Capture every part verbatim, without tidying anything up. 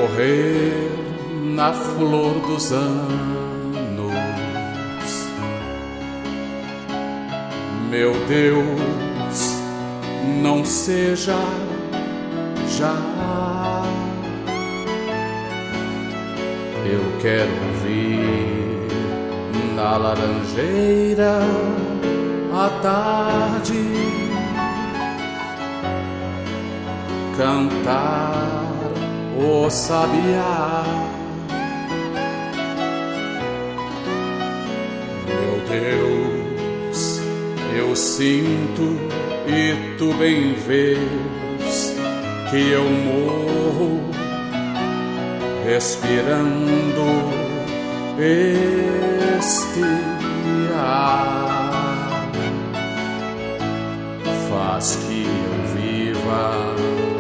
morrer na flor dos anos. Meu Deus, não seja já. Eu quero ouvir na laranjeira à tarde cantar o sabiá. Meu Deus, eu sinto e tu bem vês que eu morro respirando este ar. Faz que eu viva,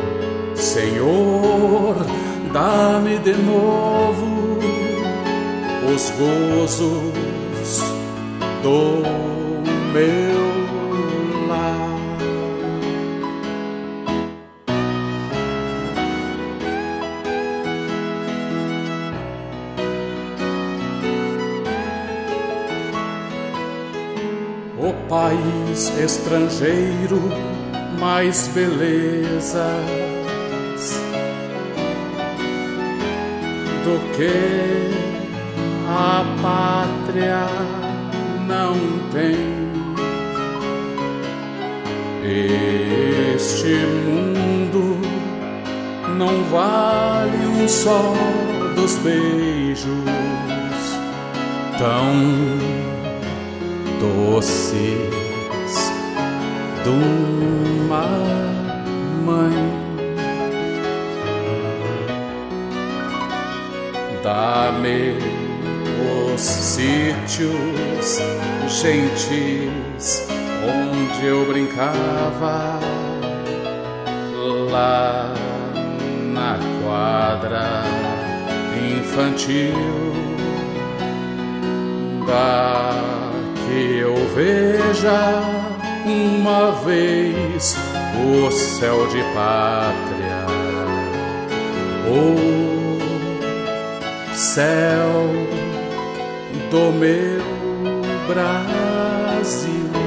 Senhor, dá-me de novo os gozos do meu lar. O país estrangeiro, mais belezas do que a pátria não tem. Este mundo não vale um só dos beijos tão doces de uma mãe. Dá-me os sítios gentis onde eu brincava lá na quadra infantil. Dá que eu veja uma vez o céu de pátria, o céu do meu Brasil.